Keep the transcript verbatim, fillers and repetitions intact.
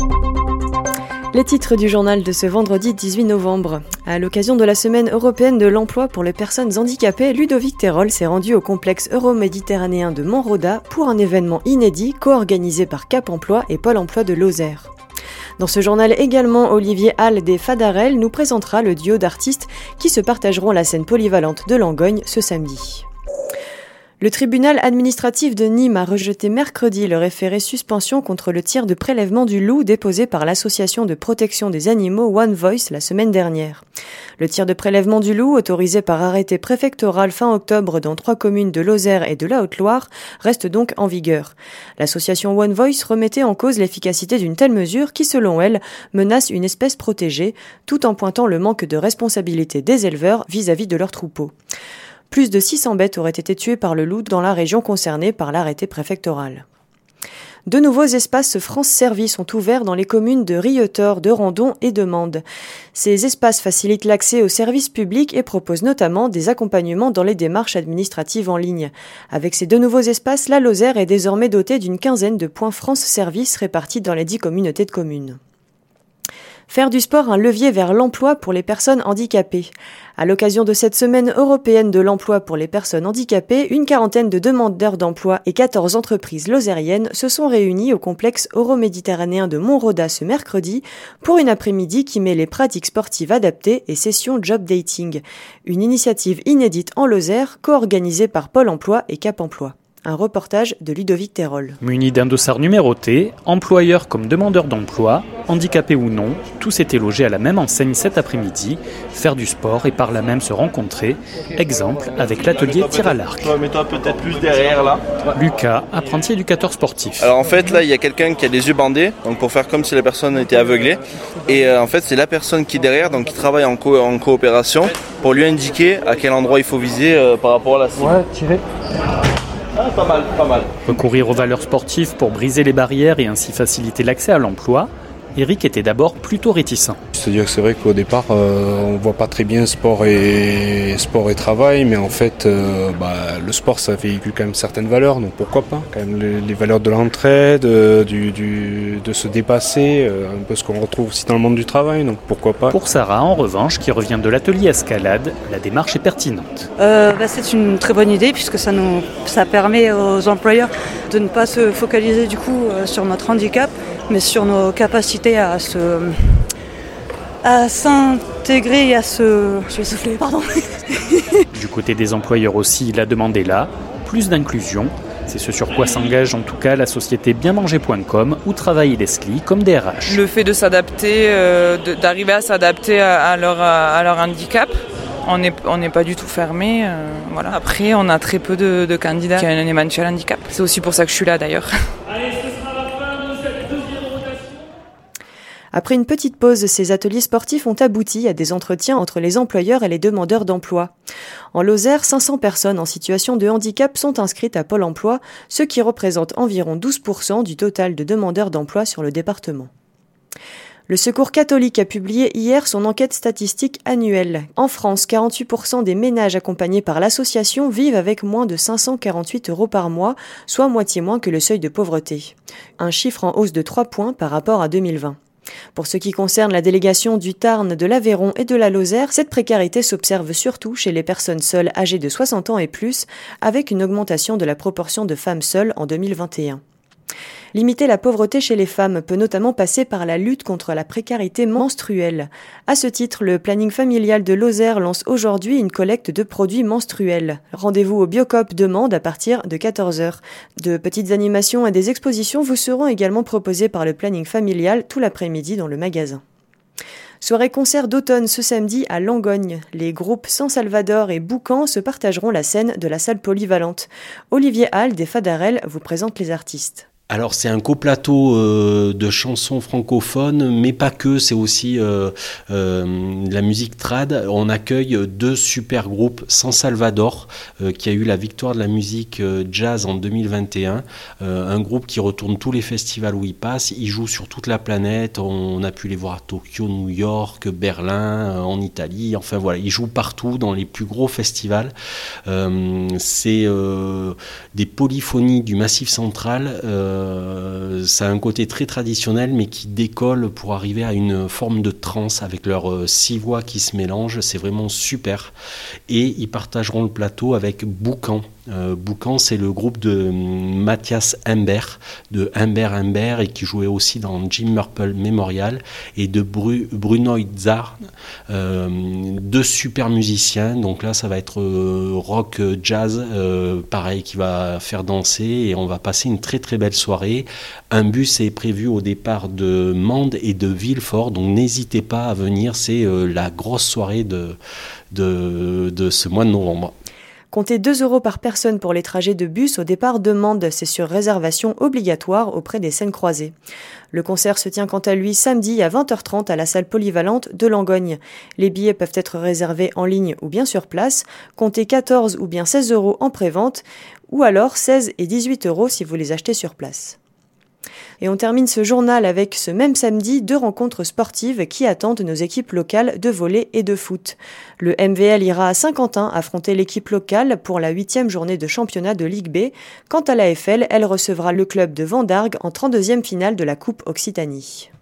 Les titres du journal de ce vendredi dix-huit novembre. À l'occasion de la semaine européenne de l'emploi pour les personnes handicapées, Ludovic Terol s'est rendu au complexe euro-méditerranéen de Montroda pour un événement inédit co-organisé par Cap Emploi et Pôle Emploi de Lozère. Dans ce journal également, Olivier Hall des Fadarel nous présentera le duo d'artistes qui se partageront la scène polyvalente de Langogne ce samedi. Le tribunal administratif de Nîmes a rejeté mercredi le référé suspension contre le tir de prélèvement du loup déposé par l'association de protection des animaux One Voice la semaine dernière. Le tir de prélèvement du loup, autorisé par arrêté préfectoral fin octobre dans trois communes de Lozère et de la Haute-Loire, reste donc en vigueur. L'association One Voice remettait en cause l'efficacité d'une telle mesure qui, selon elle, menace une espèce protégée, tout en pointant le manque de responsabilité des éleveurs vis-à-vis de leurs troupeaux. Plus de six cents bêtes auraient été tuées par le loup dans la région concernée par l'arrêté préfectoral. De nouveaux espaces France Service sont ouverts dans les communes de Rietor, de Randon et de Mende. Ces espaces facilitent l'accès aux services publics et proposent notamment des accompagnements dans les démarches administratives en ligne. Avec ces deux nouveaux espaces, la Lozère est désormais dotée d'une quinzaine de points France Service répartis dans les dix communautés de communes. Faire du sport un levier vers l'emploi pour les personnes handicapées. À l'occasion de cette semaine européenne de l'emploi pour les personnes handicapées, une quarantaine de demandeurs d'emploi et quatorze entreprises lozériennes se sont réunies au complexe euro-méditerranéen de Montroda ce mercredi pour une après-midi qui mêlait pratiques sportives adaptées et sessions job dating. Une initiative inédite en Lozère, co-organisée par Pôle Emploi et Cap Emploi. Un reportage de Ludovic Terol. Munis d'un dossard numéroté, employeurs comme demandeurs d'emploi, handicapés ou non, tous étaient logés à la même enseigne cet après-midi, faire du sport et par là même se rencontrer. Exemple avec l'atelier tir à l'arc. Mets-toi peut-être plus derrière là. Lucas, apprenti éducateur sportif. Alors en fait là il y a quelqu'un qui a les yeux bandés, donc pour faire comme si la personne était aveuglée. Et euh, en fait c'est la personne qui est derrière, donc qui travaille en, co- en coopération pour lui indiquer à quel endroit il faut viser euh, par rapport à la cible. Ouais, tirer. Ah, pas mal, pas mal. Recourir aux valeurs sportives pour briser les barrières et ainsi faciliter l'accès à l'emploi, Eric était d'abord plutôt réticent. C'est-à-dire que c'est vrai qu'au départ, euh, on ne voit pas très bien sport et, sport et travail, mais en fait, euh, bah, le sport, ça véhicule quand même certaines valeurs, donc pourquoi pas quand même les, les valeurs de l'entraide, euh, du, du, de se dépasser, euh, un peu ce qu'on retrouve aussi dans le monde du travail, donc pourquoi pas. Pour Sarah, en revanche, qui revient de l'atelier escalade, la démarche est pertinente. Euh, bah, c'est une très bonne idée puisque ça, nous, ça permet aux employeurs de ne pas se focaliser du coup euh, sur notre handicap, mais sur nos capacités à se, à s'intégrer et à se... Je vais souffler, pardon. Du côté des employeurs aussi, la demande est là, plus d'inclusion. C'est ce sur quoi s'engage en tout cas la société bien manger point com où travaille Leslie comme D R H. Le fait de s'adapter, euh, de, d'arriver à s'adapter à, à, leur, à leur handicap. On n'est on n'est pas du tout fermé. Euh, voilà. Après, on a très peu de, de candidats qui ont un éventuel handicap. C'est aussi pour ça que je suis là d'ailleurs. Après une petite pause, ces ateliers sportifs ont abouti à des entretiens entre les employeurs et les demandeurs d'emploi. En Lozère, cinq cents personnes en situation de handicap sont inscrites à Pôle emploi, ce qui représente environ douze pour cent du total de demandeurs d'emploi sur le département. Le Secours catholique a publié hier son enquête statistique annuelle. En France, quarante-huit pour cent des ménages accompagnés par l'association vivent avec moins de cinq cent quarante-huit euros par mois, soit moitié moins que le seuil de pauvreté. Un chiffre en hausse de trois points par rapport à deux mille vingt. Pour ce qui concerne la délégation du Tarn, de l'Aveyron et de la Lozère, cette précarité s'observe surtout chez les personnes seules âgées de soixante ans et plus, avec une augmentation de la proportion de femmes seules en deux mille vingt et un. Limiter la pauvreté chez les femmes peut notamment passer par la lutte contre la précarité menstruelle. À ce titre, le planning familial de Lozère lance aujourd'hui une collecte de produits menstruels. Rendez-vous au Biocoop de Mende à partir de quatorze heures. De petites animations et des expositions vous seront également proposées par le planning familial tout l'après-midi dans le magasin. Soirée concert d'automne ce samedi à Langogne. Les groupes San Salvador et Boucan se partageront la scène de la salle polyvalente. Olivier Hall des Fadarel vous présente les artistes. Alors c'est un coplateau euh, de chansons francophones, mais pas que, c'est aussi euh, euh, de la musique trad. On accueille deux super groupes, San Salvador, euh, qui a eu la victoire de la musique euh, jazz en deux mille vingt et un, euh, un groupe qui retourne tous les festivals où il passe, ils jouent sur toute la planète, on a pu les voir à Tokyo, New York, Berlin, euh, en Italie, enfin voilà, ils jouent partout dans les plus gros festivals. Euh, c'est euh, des polyphonies du Massif central, euh, euh, ça a un côté très traditionnel, mais qui décolle pour arriver à une forme de trance avec leurs euh, six voix qui se mélangent. C'est vraiment super. Et ils partageront le plateau avec Boucan. Euh, Boucan, c'est le groupe de Mathias Humbert, de Humbert Humbert, et qui jouait aussi dans Jim Murple Memorial, et de Bru- Bruno Itzard, euh, deux super musiciens. Donc là, ça va être euh, rock jazz, euh, pareil, qui va faire danser, et on va passer une très très belle soirée. Un bus est prévu au départ de Mende et de Villefort, donc n'hésitez pas à venir, c'est euh, la grosse soirée de, de, de ce mois de novembre. Comptez deux euros par personne pour les trajets de bus au départ de Mende, c'est sur réservation obligatoire auprès des scènes croisées. Le concert se tient quant à lui samedi à vingt heures trente à la salle polyvalente de Langogne. Les billets peuvent être réservés en ligne ou bien sur place. Comptez quatorze ou bien seize euros en pré-vente, ou alors seize et dix-huit euros si vous les achetez sur place. Et on termine ce journal avec ce même samedi deux rencontres sportives qui attendent nos équipes locales de volley et de foot. Le M V L ira à Saint-Quentin affronter l'équipe locale pour la huitième journée de championnat de Ligue B. Quant à la F L, elle recevra le club de Vendargues en trente-deuxième finale de la Coupe Occitanie.